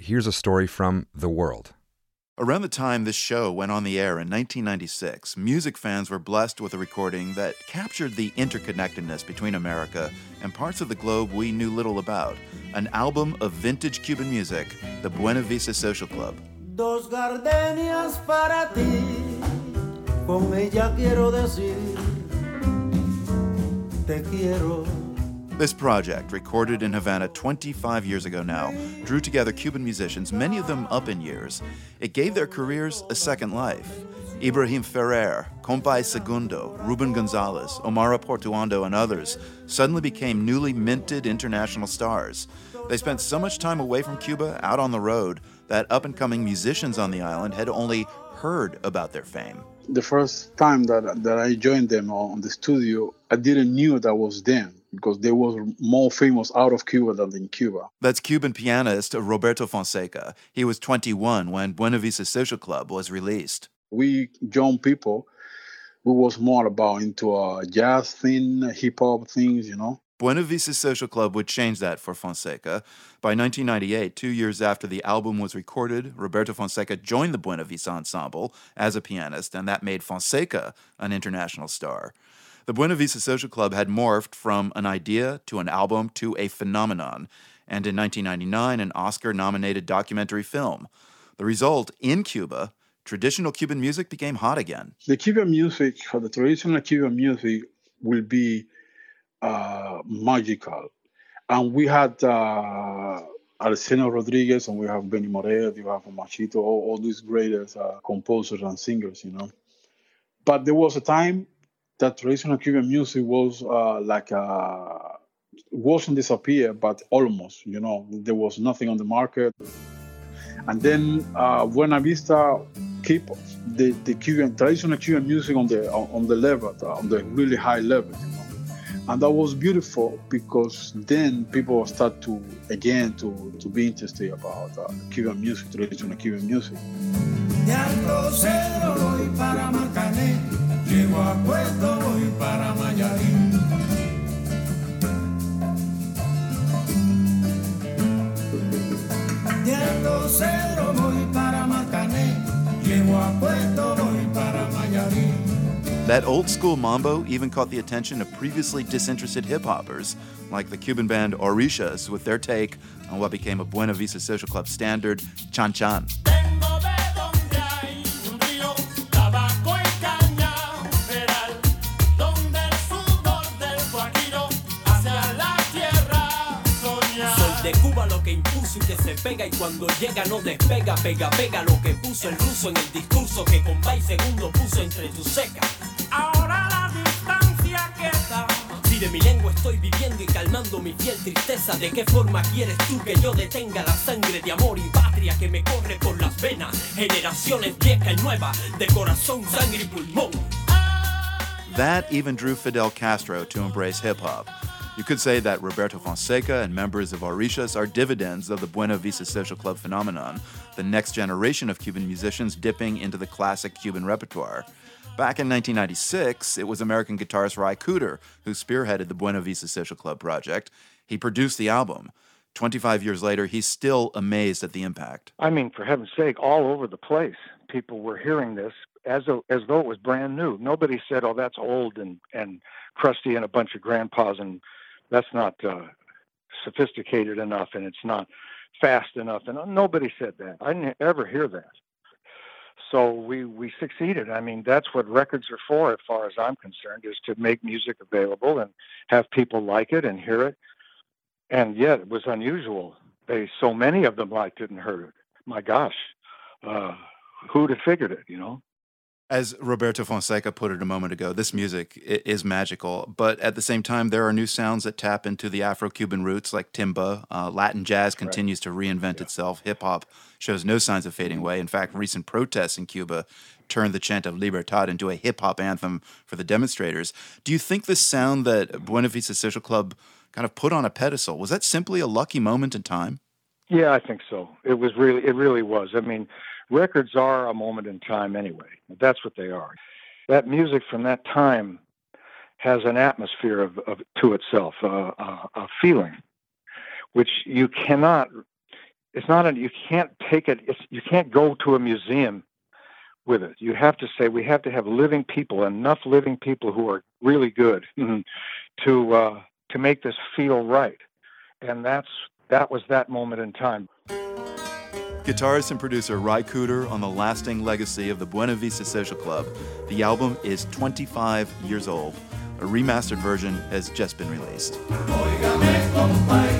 here's a story from The World. Around the time this show went on the air in 1996, music fans were blessed with a recording that captured the interconnectedness between America and parts of the globe we knew little about. An album of vintage Cuban music, the Buena Vista Social Club. Dos gardenias para ti, con ella quiero decir, te quiero. This project, recorded in Havana 25 years ago now, drew together Cuban musicians, many of them up in years. It gave their careers a second life. Ibrahim Ferrer, Compay Segundo, Ruben Gonzalez, Omar Portuondo, and others suddenly became newly minted international stars. They spent so much time away from Cuba, out on the road, that up-and-coming musicians on the island had only heard about their fame. The first time that I joined them on the studio, I didn't knew that was them, because they were more famous out of Cuba than in Cuba. That's Cuban pianist Roberto Fonseca. He was 21 when Buena Vista Social Club was released. We young people, we was more about into jazz thing, hip-hop things, you know. Buena Vista Social Club would change that for Fonseca. By 1998, 2 years after the album was recorded, Roberto Fonseca joined the Buena Vista Ensemble as a pianist, and that made Fonseca an international star. The Buena Vista Social Club had morphed from an idea to an album to a phenomenon, and in 1999, an Oscar-nominated documentary film. The result, in Cuba, traditional Cuban music became hot again. The Cuban music, for the traditional Cuban music, will be magical. And we had Arsenio Rodriguez, and we have Benny Moré, you have Machito, all these greatest composers and singers, you know. But there was a time that traditional Cuban music was wasn't disappear, but almost, you know, there was nothing on the market. And then Buena Vista keep the Cuban traditional Cuban music on the level, on the really high level, you know. And that was beautiful, because then people start to be interested about Cuban music, traditional Cuban music. De Alto Cedro voy para Marcané, llego a Puerto voy para Mayarín. De Alto Cedro voy para Marcané, llego a Puerto voy para Mayarín. That old-school mambo even caught the attention of previously disinterested hip-hoppers, like the Cuban band Orishas, with their take on what became a Buena Vista Social Club standard, Chan Chan. De Cuba lo que impuso y que se pega y cuando llega no despega, pega lo que puso el ruso en el discurso que Compay Segundo puso entre tus secas. Ahora la distancia queda. Si de mi lengua estoy viviendo y calmando mi fiel tristeza, ¿de qué forma quieres tú que yo detenga la sangre de amor y patria que me corre por las venas? Generaciones viejas y nuevas, de corazón, sangre y pulmón. That even drew Fidel Castro to embrace hip-hop. You could say that Roberto Fonseca and members of Orishas are dividends of the Buena Vista Social Club phenomenon, the next generation of Cuban musicians dipping into the classic Cuban repertoire. Back in 1996, it was American guitarist Ry Cooder who spearheaded the Buena Vista Social Club project. He produced the album. 25 years later, he's still amazed at the impact. I mean, for heaven's sake, all over the place, people were hearing this as though it was brand new. Nobody said, oh, that's old and crusty and a bunch of grandpas, and that's not sophisticated enough, and it's not fast enough. And nobody said that. I didn't ever hear that. So we succeeded. I mean, that's what records are for, as far as I'm concerned, is to make music available and have people like it and hear it. And yet it was unusual. So many of them liked it and heard it. My gosh, who'd have figured it, you know? As Roberto Fonseca put it a moment ago, this music is magical, but at the same time, there are new sounds that tap into the Afro-Cuban roots, like timba. Latin jazz continues to reinvent itself. Hip-hop shows no signs of fading away. In fact, recent protests in Cuba turned the chant of Libertad into a hip-hop anthem for the demonstrators. Do you think this sound that Buena Vista Social Club kind of put on a pedestal, was that simply a lucky moment in time? Yeah, I think so. It really was. I mean, records are a moment in time anyway. That's what they are. That music from that time has an atmosphere to itself, a feeling, which you cannot you can't take it. You can't go to a museum with it. You have to say we have to have living people, enough living people who are really good to make this feel right. And that was that moment in time. Guitarist and producer Ry Cooder on the lasting legacy of the Buena Vista Social Club. The album is 25 years old. A remastered version has just been released. Óigame, compadre.